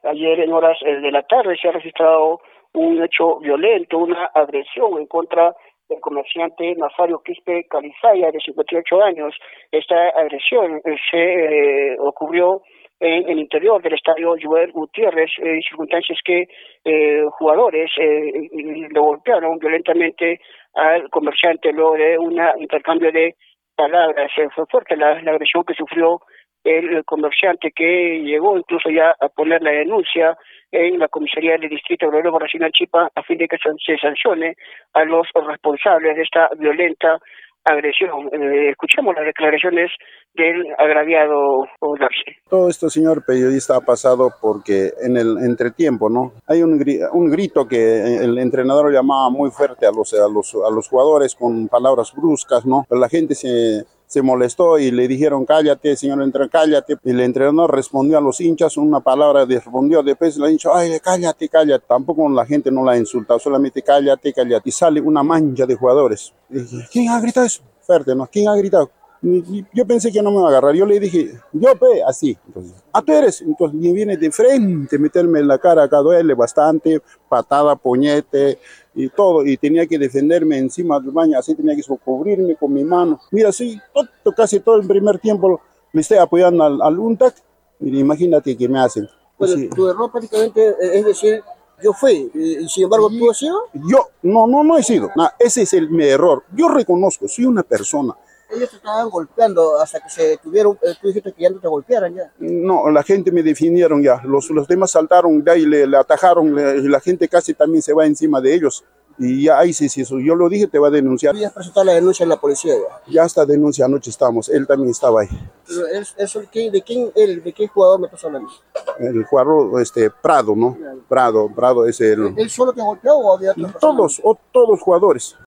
Ayer en horas de la tarde se ha registrado un hecho violento, una agresión en contra del comerciante Nazario Quispe Calizaya, de 58 años. Esta agresión se ocurrió en el interior del estadio Joel Gutiérrez, en circunstancias que jugadores le golpearon violentamente al comerciante luego de un intercambio de palabras. Fue fuerte la agresión que sufrió el comerciante, que llegó incluso ya a poner la denuncia en la comisaría del distrito obrero Barracina Chipa a fin de que se sancione a los responsables de esta violenta agresión. Escuchemos las declaraciones del agraviado Darcy. Todo esto, señor periodista, ha pasado porque en el entretiempo, ¿no? Hay un grito que el entrenador llamaba muy fuerte a los jugadores con palabras bruscas, ¿no? Pero la gente se molestó y le dijeron cállate, señor entrenador, cállate. Y el entrenador respondió a los hinchas una palabra, respondió, después le ha dicho, ay, cállate, cállate. Tampoco la gente no la ha insultado, solamente cállate, cállate. Y sale una mancha de jugadores. Y dije, ¿quién ha gritado eso? Fuerte, ¿no? ¿Quién ha gritado? Y yo pensé que no me iba a agarrar, yo le dije, yo así, entonces, tú eres, entonces me viene de frente, meterme en la cara, acá duele bastante, patada, puñete y todo, y tenía que defenderme encima del baño, así tenía que cubrirme con mi mano, mira, así, casi todo el primer tiempo le estoy apoyando al UNTAC, y imagínate que me hacen. Bueno, sí. Tu error prácticamente es decir, yo fui, y sin embargo, ¿tú has sido? Yo, no he sido, ese es mi error, yo reconozco, soy una persona. Ellos te estaban golpeando hasta que se tuvieron, tú dijiste que ya no te golpearan ya. No, la gente me definieron ya, los demás saltaron de ahí, le atajaron, y la gente casi también se va encima de ellos. Y ya ahí sí, eso yo lo dije, te va a denunciar. ¿Tú ya has presentado la denuncia en la policía ya? Ya está denuncia, anoche estábamos, él también estaba ahí. Pero ¿de qué jugador me estás hablando? El jugador Prado, ¿no? Prado es el... ¿Él solo te golpeó o había otras personas? Todos jugadores.